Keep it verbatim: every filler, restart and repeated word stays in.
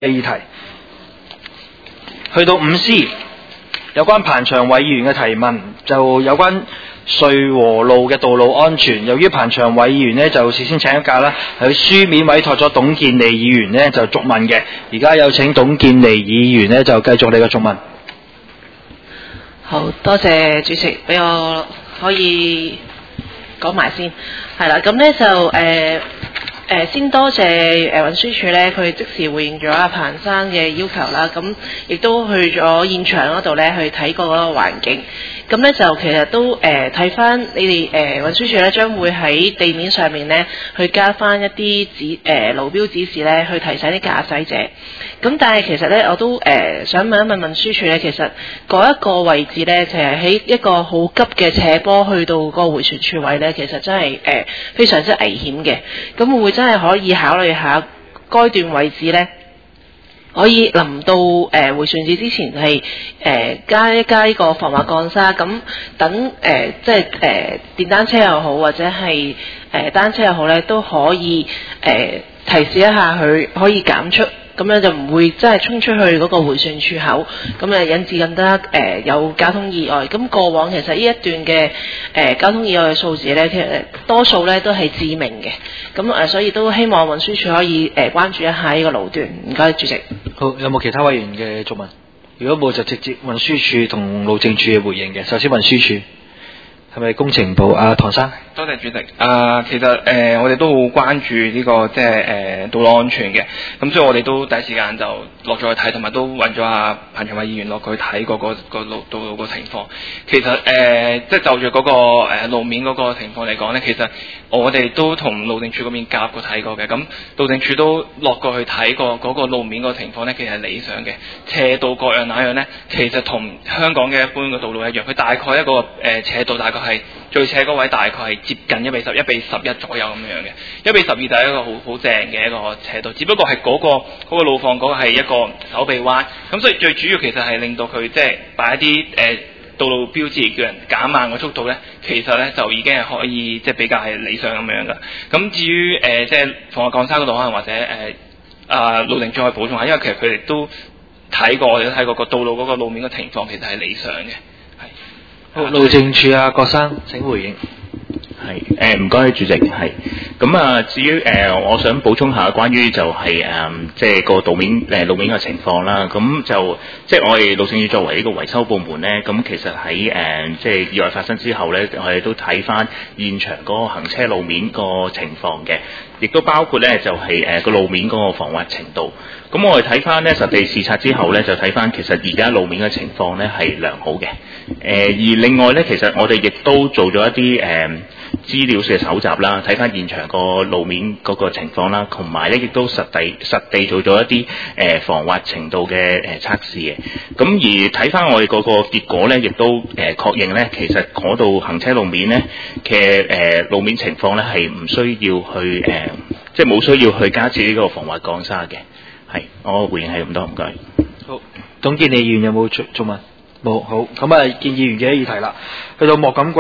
嘅議題。去到五 C， 有關彭長偉議員嘅提問，就有關瑞和路嘅道路安全。由於彭長偉議員呢就事先請咗假啦，喺書面委託咗董建利議員呢就續問嘅。而家有請董建利議員呢就繼續你嘅續問。 好多謝主席俾我可以講埋先，係啦，咁呢就誒。呃誒、呃、先多謝誒、呃、運輸署咧，佢即時回應咗阿彭生嘅要求啦，咁亦都去咗現場嗰度咧去睇過嗰個環境，咁咧就其實都誒睇翻你哋誒、呃、運輸署咧將會喺地面上面咧去加翻一啲指誒、呃、路標指示咧，去提醒啲駕駛者。咁但係其實咧我都誒、呃、想問一問運輸署咧，其實嗰一個位置咧就係、是、喺一個好急嘅斜坡去到個迴旋處位咧，其實真係誒、呃、非常之危險嘅。咁會唔會真係可以考慮下該段位置呢？可以臨到誒、呃、迴旋處之前係誒、呃、加一加呢個防滑鋼沙，咁等誒、呃、即係誒、呃、電單車又好或者係誒、呃、單車又好咧，都可以誒、呃、提示一下佢可以減速。咁樣就唔會真係衝出去嗰個迴旋處口，咁誒引致更加誒、呃、有交通意外。咁過往其實呢一段嘅誒、呃、交通意外嘅數字咧，其實多數咧都係致命嘅。咁誒、呃、所以都希望運輸署可以誒、呃、關注一下呢個路段。唔該，主席。 好，有冇其他委員嘅質問？如果冇就直接運輸署同路政署嘅回應嘅。首先運輸署係咪工程部啊？唐生。 多謝主席。啊、呃，其實誒、呃，我哋都好關注呢、這個即係誒道路安全嘅，咁所以我哋都第一時間就落咗去睇，同埋都揾咗阿彭長偉議員落去睇嗰個個路道路個情況。其實誒、呃，即係就住嗰、那個、呃、路面嗰個情況嚟講咧，其實我哋都同路政署嗰邊夾過睇過嘅，咁路政署都落過去睇過嗰個路面個情況咧，其實係理想嘅。斜道各樣那樣咧，其實同香港嘅一般嘅道路一樣，佢大概一個誒、呃、斜道大概係最斜嗰位大概係接近一比十、一比十一左右咁樣嘅，一比十二就係一個好好正嘅一個斜度，只不過係嗰、嗰個嗰個路況嗰個係一個手臂彎，咁所以最主要其實係令到佢即係擺一啲誒、呃、道路標誌叫人減慢個速度咧，其實咧就已經係可以即係比較係理想咁樣噶。咁至於誒、呃、即係防滑鋼沙嗰度可能或者誒啊路政署可以補充下，因為其實佢哋都睇過，我哋都睇過個道路嗰個路面嘅情況，其實係理想嘅。係。好， 路政署啊，郭生請回應。 係誒唔該主席，係咁啊。至於誒、呃，我想補充下關於就係、是、誒、呃，即係個道面誒、呃、路面嘅情況啦。咁就即係我哋路政署作為呢個維修部門咧，咁其實喺誒、呃、即係意外發生之後咧，我哋都睇翻現場嗰個行車路面個情況嘅，亦都包括咧就係誒個路面嗰個防滑程度。咁我哋睇翻咧實地視察之後咧，就睇翻其實而家路面嘅情況咧係良好嘅。誒、呃、而另外咧，其實我哋亦都做咗一啲誒、呃資料嘅搜集啦，睇翻現場個路面嗰個情況啦，同埋咧亦都實地實地做咗一啲誒、呃、防滑程度嘅誒測試嘅。咁而睇翻我哋嗰個結果咧，亦都誒、呃、確認咧，其實嗰度行車路面咧嘅誒路面情況咧係唔需要去誒、呃，即係冇需要去加設呢個防滑鋼沙嘅。係，我回應係咁多，唔該。 好，董建利議員有冇做做問？冇，好，咁啊，建議員嘅議題啦，去到莫錦貴。